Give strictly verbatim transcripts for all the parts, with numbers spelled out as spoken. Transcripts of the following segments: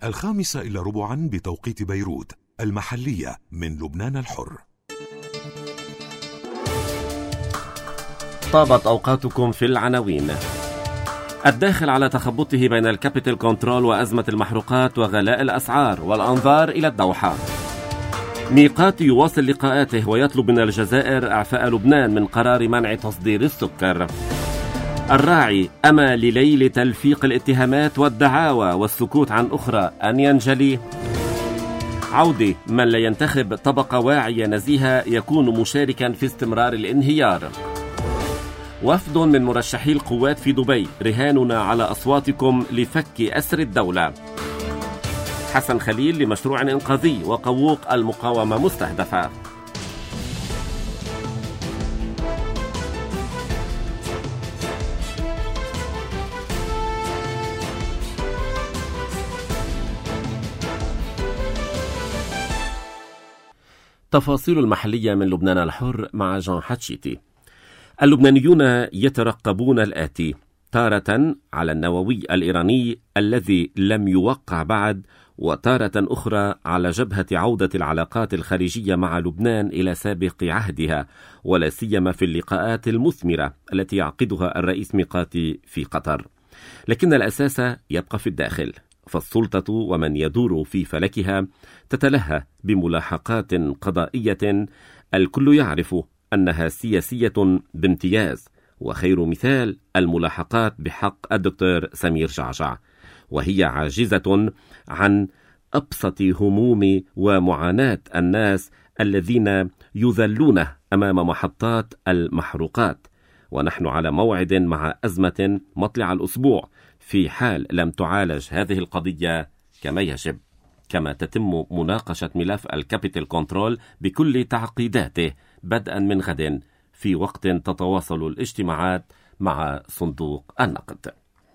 الخامسة إلى ربعا بتوقيت بيروت، المحلية من لبنان الحر. طابت أوقاتكم في العناوين. الداخل على تخبطه بين الكابيتال كنترول وأزمة المحروقات وغلاء الأسعار، والأنظار إلى الدوحة. ميقاتي يواصل لقاءاته ويطلب من الجزائر إعفاء لبنان من قرار منع تصدير السكر. الراعي أما لليل تلفيق الاتهامات والدعاوى والسكوت عن أخرى أن ينجلي. عودة من لا ينتخب طبقة واعية نزيهة يكون مشاركا في استمرار الانهيار. وفد من مرشحي القوات في دبي، رهاننا على أصواتكم لفك أسر الدولة. حسن خليل لمشروع إنقاذي وقووق المقاومة مستهدفة. تفاصيل المحلية من لبنان الحر مع جان حتشيتي. اللبنانيون يترقبون الآتي: تارة على النووي الإيراني الذي لم يوقع بعد، وتارة أخرى على جبهة عودة العلاقات الخارجية مع لبنان إلى سابق عهدها، ولا سيما في اللقاءات المثمرة التي يعقدها الرئيس ميقاتي في قطر. لكن الأساس يبقى في الداخل، فالسلطة ومن يدور في فلكها تتلهى بملاحقات قضائية الكل يعرف أنها سياسية بامتياز، وخير مثال الملاحقات بحق الدكتور سمير جعجع، وهي عاجزة عن أبسط هموم ومعاناة الناس الذين يذلون أمام محطات المحروقات. ونحن على موعد مع أزمة مطلع الأسبوع في حال لم تعالج هذه القضية كما يجب، كما تتم مناقشة ملف الكابيتال كنترول بكل تعقيداته بدءا من غد في وقت تتواصل الاجتماعات مع صندوق النقد.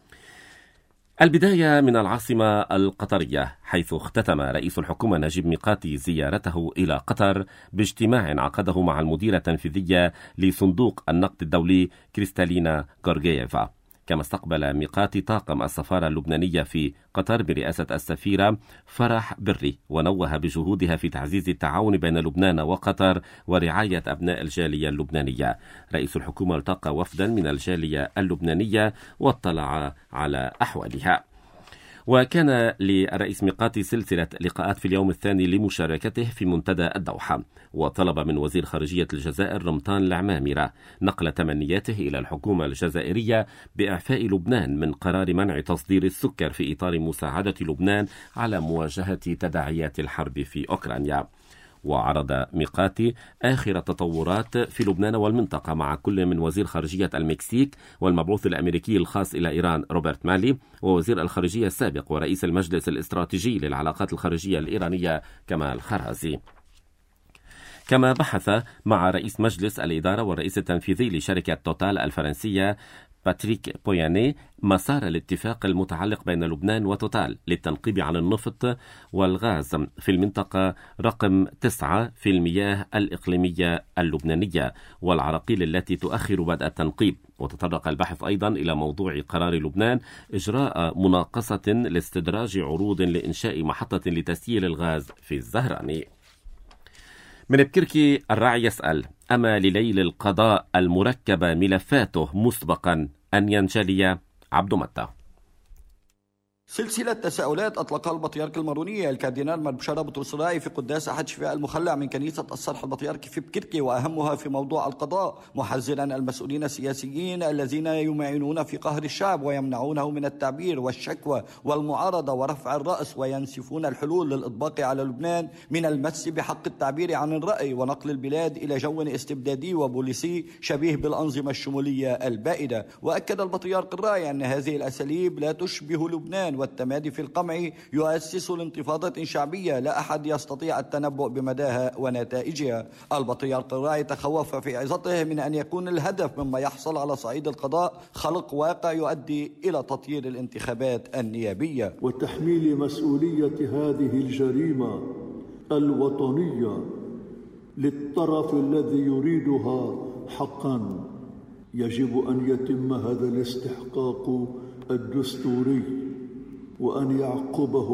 البداية من العاصمة القطرية، حيث اختتم رئيس الحكومة نجيب ميقاتي زيارته إلى قطر باجتماع عقده مع المديرة التنفيذية لصندوق النقد الدولي كريستالينا غورغييفا. كما استقبل ميقاتي طاقم السفارة اللبنانية في قطر برئاسة السفيرة فرح بري، ونوه بجهودها في تعزيز التعاون بين لبنان وقطر ورعاية أبناء الجالية اللبنانية. رئيس الحكومة التقى وفدا من الجالية اللبنانية واطلع على أحوالها. وكان للرئيس ميقاتي سلسلة لقاءات في اليوم الثاني لمشاركته في منتدى الدوحة، وطلب من وزير خارجية الجزائر رمضان العمامرة نقل تمنياته إلى الحكومة الجزائرية بإعفاء لبنان من قرار منع تصدير السكر في إطار مساعدة لبنان على مواجهة تداعيات الحرب في أوكرانيا. وعرض ميقاتي آخر التطورات في لبنان والمنطقة مع كل من وزير خارجية المكسيك والمبعوث الأمريكي الخاص إلى إيران روبرت مالي، ووزير الخارجية السابق ورئيس المجلس الاستراتيجي للعلاقات الخارجية الإيرانية كمال خرازي. كما بحث مع رئيس مجلس الإدارة والرئيس التنفيذي لشركة توتال الفرنسية باتريك بوياني مسار الاتفاق المتعلق بين لبنان وتوتال للتنقيب عن النفط والغاز في المنطقة رقم تسعة في المياه الإقليمية اللبنانية والعراقيل التي تؤخر بدء التنقيب. وتطرق البحث أيضا إلى موضوع قرار لبنان إجراء مناقصة لاستدراج عروض لإنشاء محطة لتسييل الغاز في الزهراني. من بكركي الراعي يسأل: أما لليل القضاء المركب ملفاته مسبقا أن ينجلي؟ عبد متى. سلسلة تساؤلات أطلقها البطريرك المارونية الكاردينال مربشارة بطرس الراعي في قداس أحد شفاء المخلع من كنيسة الصرح البطريركي في بكركي، وأهمها في موضوع القضاء، محذرا المسؤولين السياسيين الذين يمعنون في قهر الشعب ويمنعونه من التعبير والشكوى والمعارضة ورفع الرأس، وينسفون الحلول للإطباق على لبنان من المس بحق التعبير عن الرأي ونقل البلاد إلى جو استبدادي وبوليسي شبيه بالأنظمة الشمولية البائدة. وأكد البطريرك الراعي أن هذه الأساليب لا تشبه لبنان، والتمادي في القمع يؤسس لانتفاضة شعبية لا أحد يستطيع التنبؤ بمداها ونتائجها. البطريرك الراعي تخوف في عظته من أن يكون الهدف مما يحصل على صعيد القضاء خلق واقع يؤدي إلى تطيير الانتخابات النيابية وتحميل مسؤولية هذه الجريمة الوطنية للطرف الذي يريدها حقا. يجب أن يتم هذا الاستحقاق الدستوري وأن يعقبه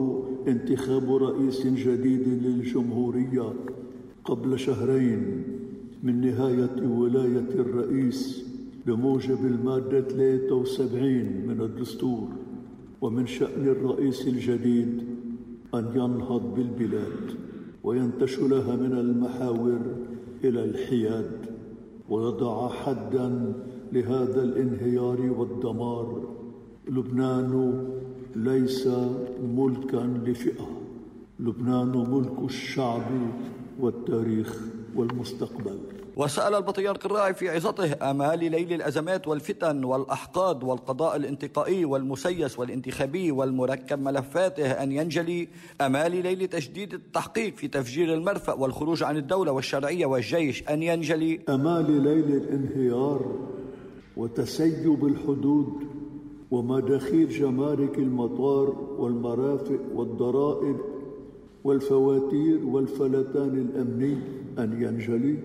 انتخاب رئيس جديد للجمهورية قبل شهرين من نهاية ولاية الرئيس بموجب المادة ثلاثة وسبعين من الدستور. ومن شأن الرئيس الجديد أن ينهض بالبلاد وينتشلها من المحاور إلى الحياد ويضع حداً لهذا الانهيار والدمار. لبنان ليس ملكاً لفئة، لبنان ملك الشعب والتاريخ والمستقبل. وسأل البطريرك الراعي في عظته: آمال ليل الأزمات والفتن والأحقاد والقضاء الانتقائي والمسيس والانتخابي والمركب ملفاته أن ينجلي؟ آمال ليل تجديد التحقيق في تفجير المرفأ والخروج عن الدولة والشرعية والجيش أن ينجلي؟ آمال ليل الانهيار وتسيب الحدود ومداخيل جمارك المطار والمرافق والضرائب والفواتير والفلتان الأمني أن ينجلي؟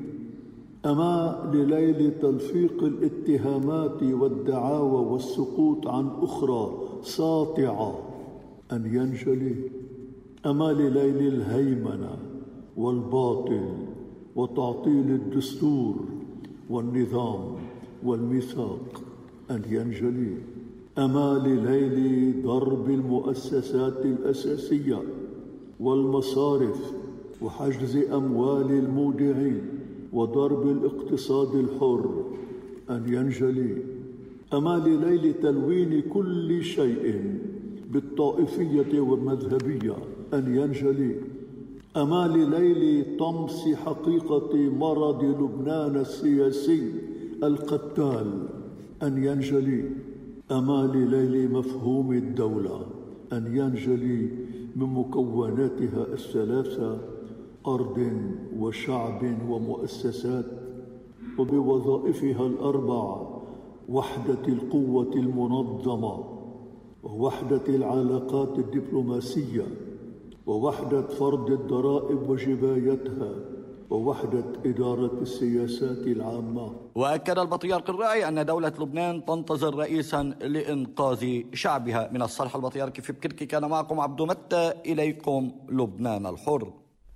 أما لليل تلفيق الاتهامات والدعاوى والسقوط عن أخرى ساطعة أن ينجلي؟ أما لليل الهيمنة والباطل وتعطيل الدستور والنظام والميثاق أن ينجلي؟ أما لليل ضرب المؤسسات الأساسية والمصارف وحجز أموال المودعين وضرب الاقتصاد الحر أن ينجلي؟ أما لليل تلوين كل شيء بالطائفية والمذهبية أن ينجلي؟ أما لليل طمس حقيقة مرض لبنان السياسي القتال أن ينجلي؟ أما لليل مفهوم الدولة أن ينجلي من مكوناتها الثلاثة: أرض وشعب ومؤسسات، وبوظائفها الأربع: وحدة القوة المنظمة، ووحدة العلاقات الدبلوماسية، ووحدة فرض الضرائب وجبايتها، ووحدة إدارة السياسات العامة. وأكد البطريرك الراعي أن دولة لبنان تنتظر رئيسا لإنقاذ شعبها. من الصالح البطريركي في بكركي كان معكم عبدو متى، إليكم لبنان الحر.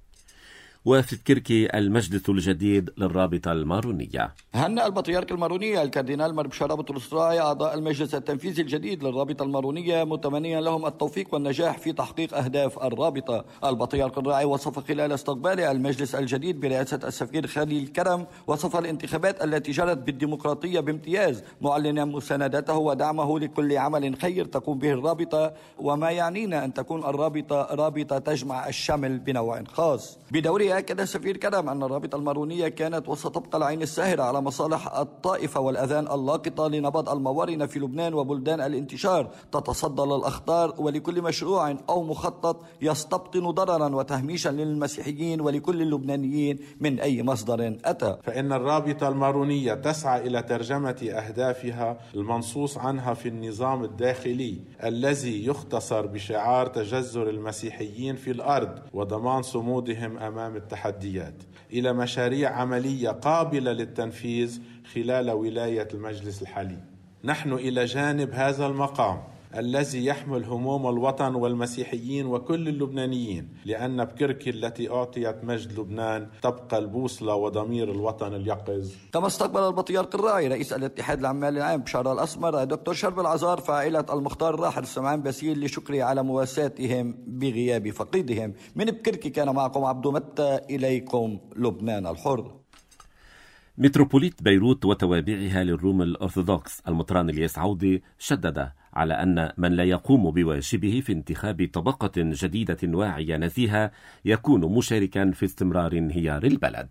وفي بكركي المجلس الجديد للرابطة المارونية. هنأ البطريرك المارونية الكاردينال مربشارة بطرس راعي أعضاء المجلس التنفيذي الجديد للرابطة المارونية متمنيا لهم التوفيق والنجاح في تحقيق أهداف الرابطة. البطريرك الراعي وصف خلال استقباله المجلس الجديد برئاسة السفير خليل كرم وصف الانتخابات التي جرت بالديمقراطية بامتياز، معلنا مساندته ودعمه لكل عمل خير تقوم به الرابطة، وما يعنينا أن تكون الرابطة رابطة تجمع الشمل بنوع خاص. بدوره أكد السفير كرم أن الرابطة المارونية كانت وستبقى العين الساهرة على مصالح الطائفة والأذان اللاقطة لنبض الموارنة في لبنان وبلدان الانتشار، تتصدى للأخطار ولكل مشروع أو مخطط يستبطن ضررا وتهميشا للمسيحيين ولكل اللبنانيين من أي مصدر أتى. فإن الرابطة المارونية تسعى إلى ترجمة أهدافها المنصوص عنها في النظام الداخلي الذي يختصر بشعار تجذر المسيحيين في الأرض وضمان صمودهم أمام التحديات إلى مشاريع عملية قابلة للتنفيذ خلال ولاية المجلس الحالي. نحن إلى جانب هذا المقام الذي يحمل هموم الوطن والمسيحيين وكل اللبنانيين، لأن بكركي التي أعطيت مجد لبنان تبقى البوصلة وضمير الوطن اليقظ. كما استقبل البطريرك الراعي رئيس الاتحاد العمال العام بشارة الأسمر دكتور شرب العزار فاعلة المختار الراحل سمعان باسيل لشكره على مواساتهم بغياب فقيدهم. من بكركي كان معكم عبدو متى، إليكم لبنان الحر. متروبوليت بيروت وتوابعها للروم الأرثوذكس المطران الياس عودي شدد على أن من لا يقوم بواجبه في انتخاب طبقة جديدة واعية نزيهة يكون مشاركا في استمرار انهيار البلد.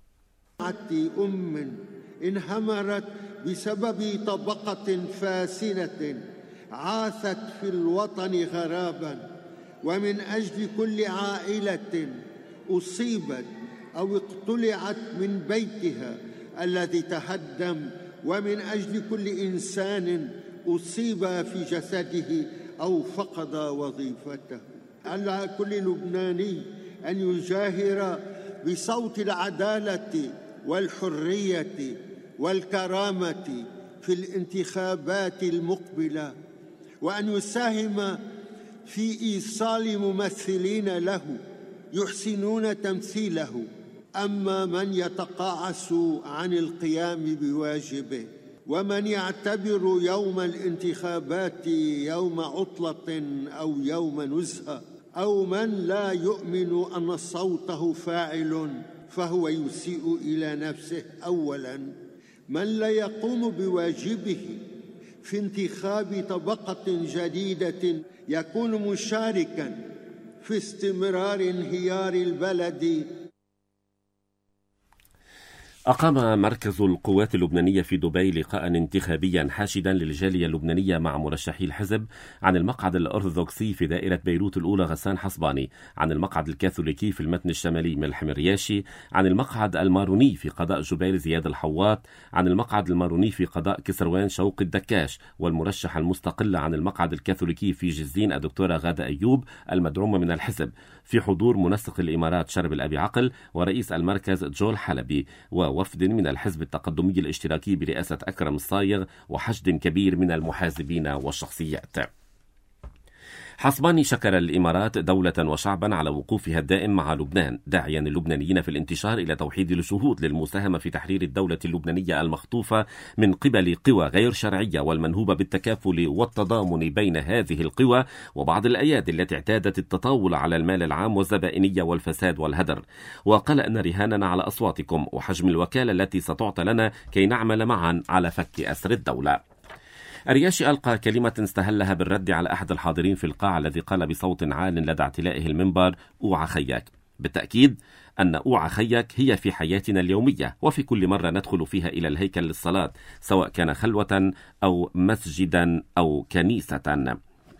أم انهمرت بسبب طبقة فاسدة عاثت في الوطن غرابا، ومن أجل كل عائلة أصيبت أو اقتلعت من بيتها الذي تهدم، ومن أجل كل إنسان أصيب في جسده أو فقد وظيفته. على كل لبناني أن يجاهر بصوت العدالة والحرية والكرامة في الانتخابات المقبلة، وأن يساهم في إيصال ممثلين له يحسنون تمثيله، أما من يتقاعس عن القيام بواجبه ومن يعتبر يوم الانتخابات يوم عطلة أو يوم نزهة، أو من لا يؤمن أن صوته فاعل فهو يسيء إلى نفسه أولاً. من لا يقوم بواجبه في انتخاب طبقة جديدة يكون مشاركاً في استمرار انهيار البلد. أقام مركز القوات اللبنانية في دبي لقاء انتخابيا حاشدا للجالية اللبنانية مع مرشحي الحزب عن المقعد الأرثوذكسي في دائرة بيروت الأولى غسان حصباني، عن المقعد الكاثوليكي في المتن الشمالي ملحم الرياشي، عن المقعد الماروني في قضاء جبيل زياد الحواط، عن المقعد الماروني في قضاء كسروان شوقي الدكاش، والمرشح المستقل عن المقعد الكاثوليكي في جزين الدكتورة غادة أيوب المدعومة من الحزب، في حضور منسق الإمارات شرب الأبي عقل ورئيس المركز جول حلبي ووفد من الحزب التقدمي الاشتراكي برئاسة أكرم الصايغ وحشد كبير من المحاسبين والشخصيات. حصباني شكر الإمارات دولة وشعبا على وقوفها الدائم مع لبنان، داعيا اللبنانيين في الانتشار إلى توحيد الشهود للمساهمة في تحرير الدولة اللبنانية المخطوفة من قبل قوى غير شرعية والمنهوبة بالتكافل والتضامن بين هذه القوى وبعض الأيادي التي اعتادت التطاول على المال العام والزبائنية والفساد والهدر. وقال أن رهاننا على أصواتكم وحجم الوكالة التي ستعطى لنا كي نعمل معا على فك أسر الدولة. الرياشي ألقى كلمة استهلها بالرد على أحد الحاضرين في القاعة الذي قال بصوت عال لدى اعتلائه المنبر: أوعى خياك. بالتأكيد أن أوعى خياك هي في حياتنا اليومية وفي كل مرة ندخل فيها إلى الهيكل للصلاة، سواء كان خلوة أو مسجدا أو كنيسة.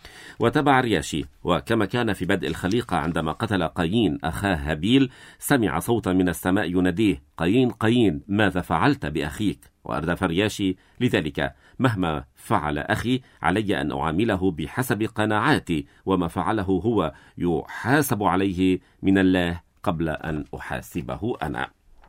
وتبع الرياشي: وكما كان في بدء الخليقة عندما قتل قايين أخاه هابيل، سمع صوتا من السماء يناديه: قايين قايين ماذا فعلت بأخيك؟ وأردف الرياشي: لذلك مهما فعل أخي علي أن أعامله بحسب قناعاتي، وما فعله هو يحاسب عليه من الله قبل أن أحاسبه أنا.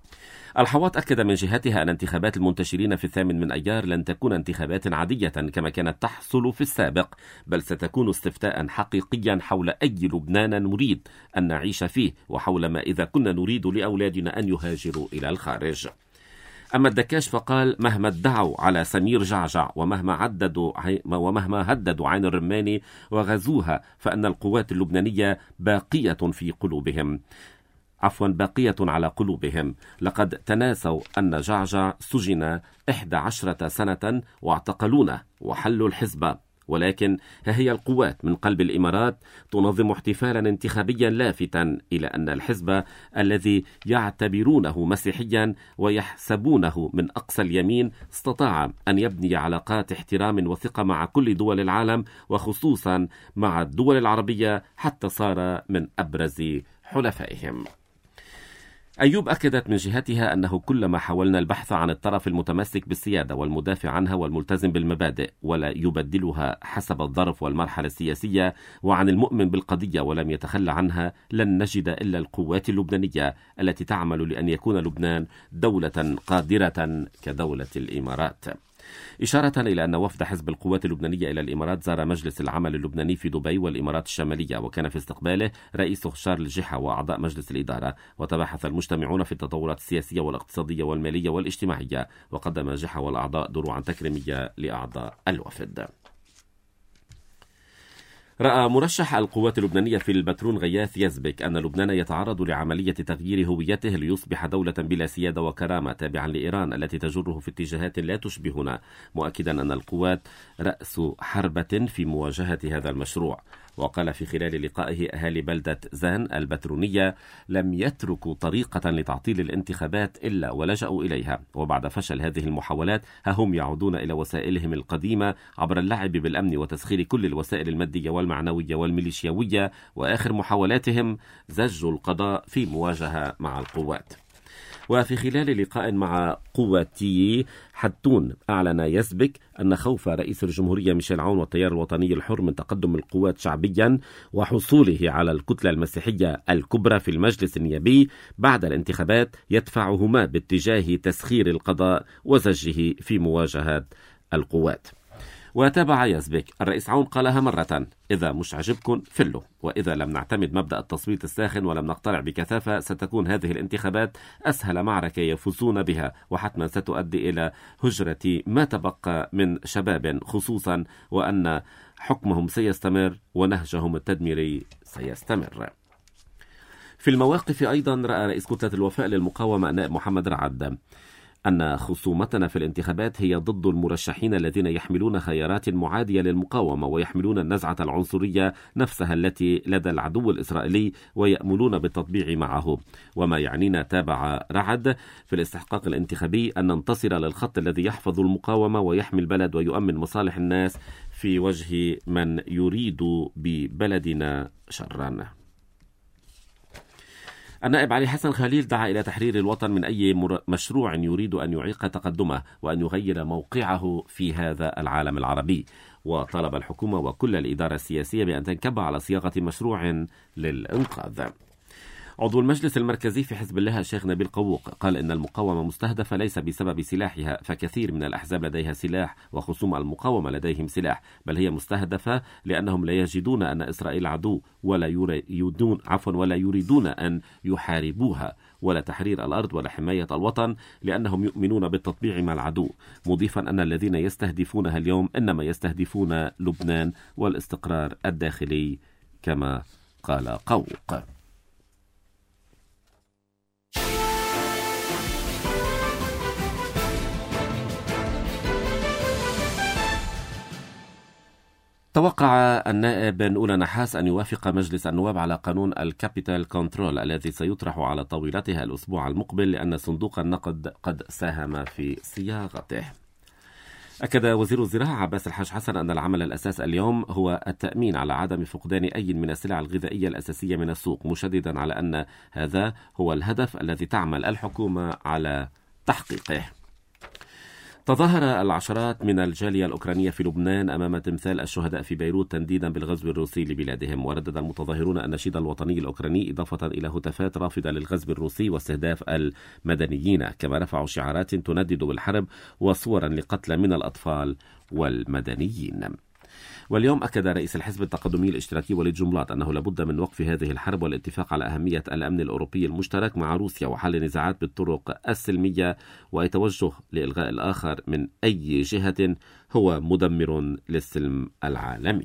الحواط أكد من جهتها أن انتخابات المنتشرين في الثامن من أيار لن تكون انتخابات عادية كما كانت تحصل في السابق، بل ستكون استفتاء حقيقيا حول أي لبنان نريد أن نعيش فيه، وحول ما إذا كنا نريد لأولادنا أن يهاجروا إلى الخارج. أما الدكاش فقال: مهما ادعوا على سمير جعجع ومهما عددوا ومهما هددوا عين الرماني وغزوها فأن القوات اللبنانية باقية في قلوبهم عفوا باقية على قلوبهم. لقد تناسوا أن جعجع سجن إحدى عشرة سنة واعتقلونه وحلوا الحزب، ولكن ها هي القوات من قلب الإمارات تنظم احتفالا انتخابيا لافتا إلى أن الحزب الذي يعتبرونه مسيحيا ويحسبونه من أقصى اليمين استطاع أن يبني علاقات احترام وثقة مع كل دول العالم وخصوصا مع الدول العربية حتى صار من أبرز حلفائهم. أيوب أكدت من جهتها أنه كلما حاولنا البحث عن الطرف المتمسك بالسيادة والمدافع عنها والملتزم بالمبادئ ولا يبدلها حسب الظرف والمرحلة السياسية وعن المؤمن بالقضية ولم يتخلى عنها، لن نجد إلا القوات اللبنانية التي تعمل لأن يكون لبنان دولة قادرة كدولة الإمارات. إشارة إلى أن وفد حزب القوات اللبنانية إلى الإمارات زار مجلس العمل اللبناني في دبي والإمارات الشمالية، وكان في استقباله رئيس شارل جحا وأعضاء مجلس الإدارة، وتباحث المجتمعون في التطورات السياسية والاقتصادية والمالية والاجتماعية، وقدم جحا والأعضاء دروعا تكريمية لأعضاء الوفد. رأى مرشح القوات اللبنانية في البترون غياث يزبك أن لبنان يتعرض لعملية تغيير هويته ليصبح دولة بلا سيادة وكرامة تابعا لإيران التي تجره في اتجاهات لا تشبهنا، مؤكدا أن القوات رأس حربة في مواجهة هذا المشروع. وقال في خلال لقائه: أهالي بلدة زان البترونية لم يتركوا طريقة لتعطيل الانتخابات إلا ولجأوا إليها، وبعد فشل هذه المحاولات هم يعودون إلى وسائلهم القديمة عبر اللعب بالأمن وتسخير كل الوسائل المادية والمعنوية والميليشياوية، وآخر محاولاتهم زج القضاء في مواجهة مع القوات. وفي خلال لقاء مع قواتي حتون أعلن يزبك أن خوف رئيس الجمهورية ميشيل عون والتيار الوطني الحر من تقدم القوات شعبيا وحصوله على الكتلة المسيحية الكبرى في المجلس النيابي بعد الانتخابات يدفعهما باتجاه تسخير القضاء وزجه في مواجهة القوات. وتابع يزبك: الرئيس عون قالها مرة: إذا مش عجبكم فلوا، وإذا لم نعتمد مبدأ التصويت الساخن ولم نقتنع بكثافة ستكون هذه الانتخابات أسهل معركة يفوزون بها، وحتما ستؤدي إلى هجرة ما تبقى من شباب، خصوصا وأن حكمهم سيستمر ونهجهم التدميري سيستمر. في المواقف أيضا رأى رئيس كتلة الوفاء للمقاومة النائب محمد رعد أن خصومتنا في الانتخابات هي ضد المرشحين الذين يحملون خيارات معادية للمقاومة ويحملون النزعة العنصرية نفسها التي لدى العدو الإسرائيلي ويأملون بالتطبيع معه. وما يعنينا، تابع رعد، في الاستحقاق الانتخابي أن ننتصر للخط الذي يحفظ المقاومة ويحمي البلد ويؤمن مصالح الناس في وجه من يريد ببلدنا شرا. النائب علي حسن خليل دعا إلى تحرير الوطن من أي مشروع يريد أن يعيق تقدمه وأن يغير موقعه في هذا العالم العربي، وطلب الحكومة وكل الإدارة السياسية بأن تنكب على صياغة مشروع للإنقاذ. عضو المجلس المركزي في حزب الله الشيخ نبيل قووق قال إن المقاومة مستهدفة ليس بسبب سلاحها، فكثير من الأحزاب لديها سلاح وخصوم المقاومة لديهم سلاح، بل هي مستهدفة لأنهم لا يجدون أن إسرائيل عدو ولا يريدون عفوا ولا يريدون أن يحاربوها ولا تحرير الأرض ولا حماية الوطن، لأنهم يؤمنون بالتطبيع مع العدو، مضيفا أن الذين يستهدفونها اليوم إنما يستهدفون لبنان والاستقرار الداخلي كما قال قووق. توقع النائب نقول نحاس أن يوافق مجلس النواب على قانون الكابيتال كنترول الذي سيطرح على طاولتها الأسبوع المقبل، لأن صندوق النقد قد ساهم في صياغته. أكد وزير الزراعة عباس الحاج حسن أن العمل الأساس اليوم هو التأمين على عدم فقدان أي من السلع الغذائية الأساسية من السوق، مشددا على أن هذا هو الهدف الذي تعمل الحكومة على تحقيقه. تظاهر العشرات من الجالية الأوكرانية في لبنان أمام تمثال الشهداء في بيروت تنديدا بالغزو الروسي لبلادهم، وردد المتظاهرون النشيد الوطني الأوكراني إضافة إلى هتافات رافضة للغزو الروسي واستهداف المدنيين، كما رفعوا شعارات تندد بالحرب وصورا لقتلى من الأطفال والمدنيين. واليوم أكد رئيس الحزب التقدمي الاشتراكي وليد جنبلاط أنه لابد من وقف هذه الحرب والاتفاق على أهمية الأمن الأوروبي المشترك مع روسيا وحل نزاعات بالطرق السلمية، ويتوجه لإلغاء الآخر من أي جهة هو مدمر للسلم العالمي.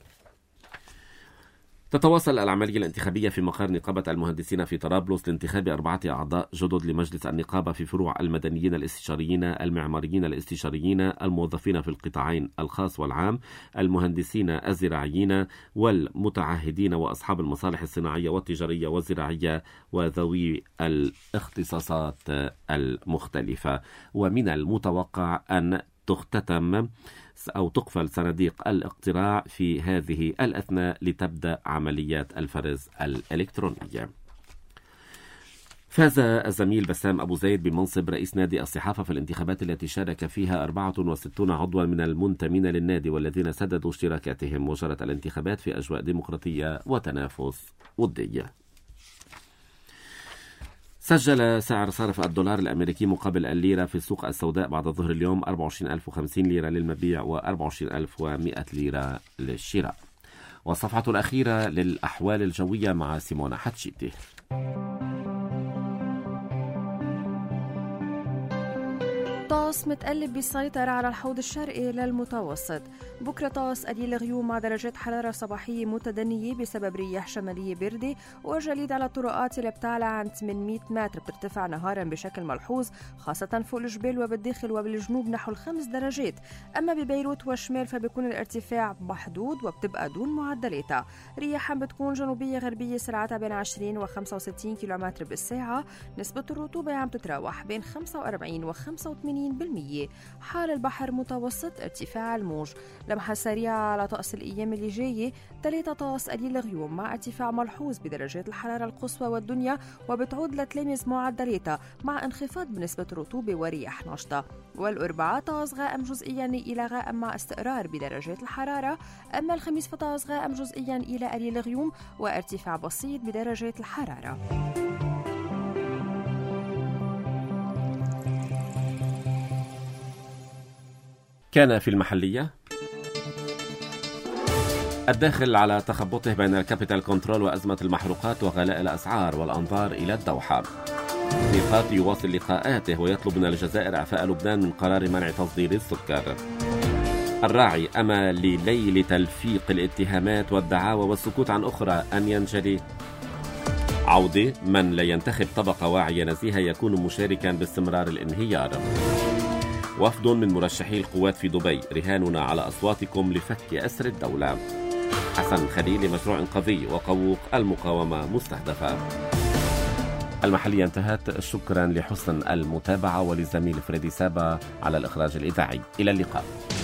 تتواصل العملية الانتخابية في مقر نقابة المهندسين في طرابلس لانتخاب أربعة أعضاء جدد لمجلس النقابة في فروع المدنيين الاستشاريين، المعماريين الاستشاريين، الموظفين في القطاعين الخاص والعام، المهندسين الزراعيين والمتعهدين وأصحاب المصالح الصناعية والتجارية والزراعية وذوي الاختصاصات المختلفة. ومن المتوقع أن تختتم أو تقفل صناديق الاقتراع في هذه الأثناء لتبدأ عمليات الفرز الإلكترونية. فاز الزميل بسام أبو زيد بمنصب رئيس نادي الصحافة في الانتخابات التي شارك فيها أربعة وستين عضوا من المنتمين للنادي والذين سددوا اشتراكاتهم، وجرت الانتخابات في أجواء ديمقراطية وتنافس ودي. سجل سعر صرف الدولار الأمريكي مقابل الليرة في السوق السوداء بعد ظهر اليوم أربعة وعشرين ألف وخمسين ليرة للمبيع وأربعة وعشرين ألف ومئة ليرة للشراء. والصفحة الأخيرة للأحوال الجوية مع سيمونا حتشيتي. طقس متقلب بيسيطر على الحوض الشرقي للمتوسط. بكرة طقس قليل غيوم مع درجات حرارة صباحية متدنية بسبب رياح شمالية باردة وجليد على الطرقات اللي بتعلى عن ثمانمئة متر، بترتفع نهارا بشكل ملحوظ خاصة فوق الجبال وبالداخل وبالجنوب نحو الخمس درجات. أما ببيروت والشمال فبيكون الارتفاع محدود وبتبقى دون معدلاتها. رياح بتكون جنوبية غربية سرعتها بين عشرين وخمسة وستين كيلومتر بالساعة. نسبة الرطوبة عم تتراوح بين خمسة وأربعين وخمسة وثمانين بالمية. حال البحر متوسط ارتفاع الموج. لمحة سريعة على طقس الأيام اللي جاية. ثلاثة طقس قليل غيوم مع ارتفاع ملحوظ بدرجات الحرارة القصوى والدنيا وبتعود لتلامس معدلاتها مع انخفاض بنسبة الرطوبة ورياح نشطة. والأربعاء طقس غائم جزئيا إلى غائم مع استقرار بدرجات الحرارة. أما الخميس فطقس غائم جزئيا إلى قليل غيوم وارتفاع بسيط بدرجات الحرارة. كان في المحلية الداخل على تخبطه بين الكابيتال كنترول وأزمة المحروقات وغلاء الأسعار والأنظار إلى الدوحة. ميقات يواصل لقاءاته ويطلب من الجزائر إعفاء لبنان من قرار منع تصدير السكر. الراعي أمل لليل تلفيق الاتهامات والدعاوى والسكوت عن أخرى أن ينجلي. عودة من لا ينتخب طبقة واعية نزيهة يكون مشاركا باستمرار الانهيار. وفد من مرشحي القوات في دبي رهاننا على أصواتكم لفك أسر الدولة. حسن خليل مشروع إنقاذي وقوق المقاومة مستهدفة. المحلية انتهت. شكرا لحسن المتابعة ولزميل فريدي سابا على الإخراج الإذاعي. إلى اللقاء.